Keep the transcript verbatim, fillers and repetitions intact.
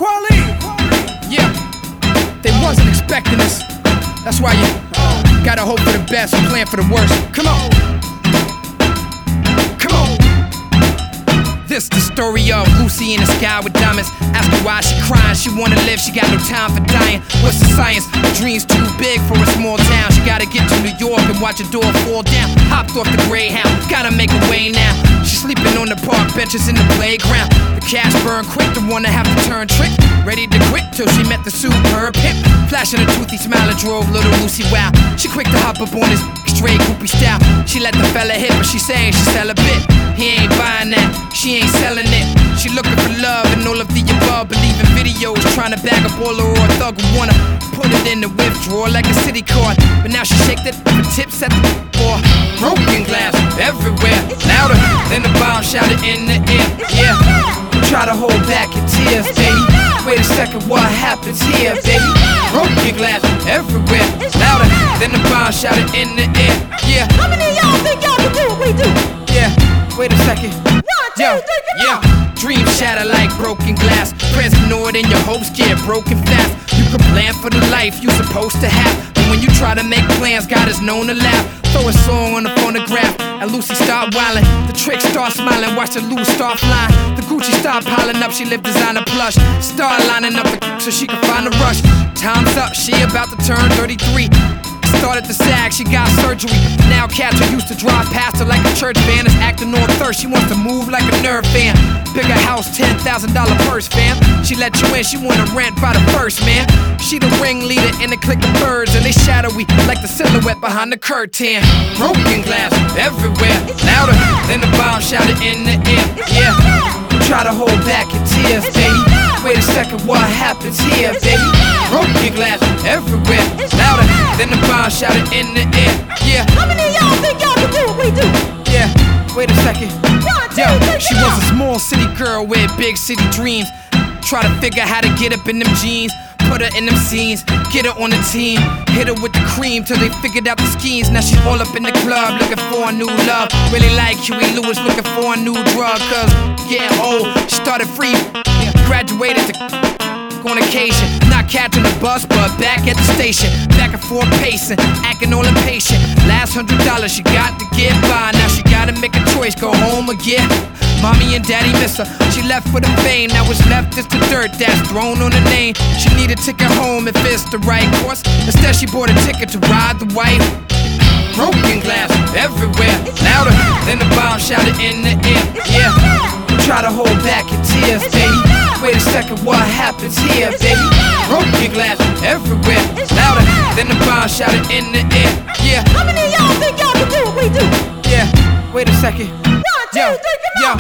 Quali! Yeah, they wasn't expecting this. That's why you gotta hope for the best and plan for the worst. Come on. Come on. This the story of Lucy in the sky with diamonds. Ask her why she crying, she wanna live, she got no time for dying. What's the science? The dream's too big for a small town. She gotta get to New York and watch a door fall down. Hopped off the Greyhound, gotta make a way now. She's sleeping on the park benches in the playground. The cash burned quick, the one that have to turn trick. Ready to quit till she met the superb pimp. Flashing a toothy smile and drove little Lucy wild. She quick to hop up on his straight groupie style. She let the fella hit, but she saying she sell a bit. He ain't buying that, she ain't selling it. She looking for love and all of the above. Believing videos, trying to bag a baller or a thug who wanna put it in the withdrawal like a city card. But now she shake that for tips at the door. Broken glass everywhere, louder than the bomb shouted in the air. Yeah, try to hold back your tears, baby. Wait a second, what happens here, baby? Broken glass everywhere, louder than the bomb shouted in the air. Yeah. How many of y'all think y'all can do what we do? Yeah, wait a second. One, two, Yo, three, come yeah. on. Dreams shatter like broken glass. Prayers ignored and your hopes get broken fast. You can plan for the life you supposed to have, but when you try to make plans, God is known to laugh. Throw a song on the phonograph and Lucy start wildin'. The tricks start smiling, watch the Louis start flying. The Gucci start piling up, she live designer plush. Start lining up the so she can find a rush. Time's up, she about to turn thirty-three. Started to sag, she got surgery. Now cats are used to drive past her like a church van. Is acting on thirst, she wants to move like a nerve fan. Bigger house, ten thousand dollar purse, fam. She let you in, she wanna rent by the first, man. She the ringleader in the clique of birds, and they shadowy like the silhouette behind the curtain. Broken glass everywhere, louder than the bomb shouted in the air. Yeah, try to hold back your tears, baby. Wait a second, what happens here, baby? Broken glass everywhere, louder than the bomb shouted in the air. Yeah. How many of y'all think y'all can do what we do? Yeah, wait a second. One, two, Yo, three, she come was on. a small city girl with big city dreams. Try to figure how to get up in them jeans. Put her in them scenes, get her on the team. Hit her with the cream till they figured out the schemes. Now she's all up in the club looking for a new love. Really like Huey Lewis looking for a new drug. Cause getting old, she started free. Graduated to on occasion, not catching the bus, but back at the station. Back and forth pacing, acting all impatient. Last hundred dollars she got to get by. Now she gotta make a choice, go home again. Mommy and daddy miss her, she left for the fame. Now what's left is the dirt that's thrown on her name. She need a ticket home if it's the right course. Instead she bought a ticket to ride the white. Broken glass everywhere, louder than the bomb shouted in the air. Yeah, try to hold back your tears, baby. Wait a second, what happens here, baby? Broken glass everywhere, louder than the bomb shouted in the air. Yeah. How many of y'all think y'all can do what we do? Yeah, wait a second. One, two, Yo, three, come yo. on.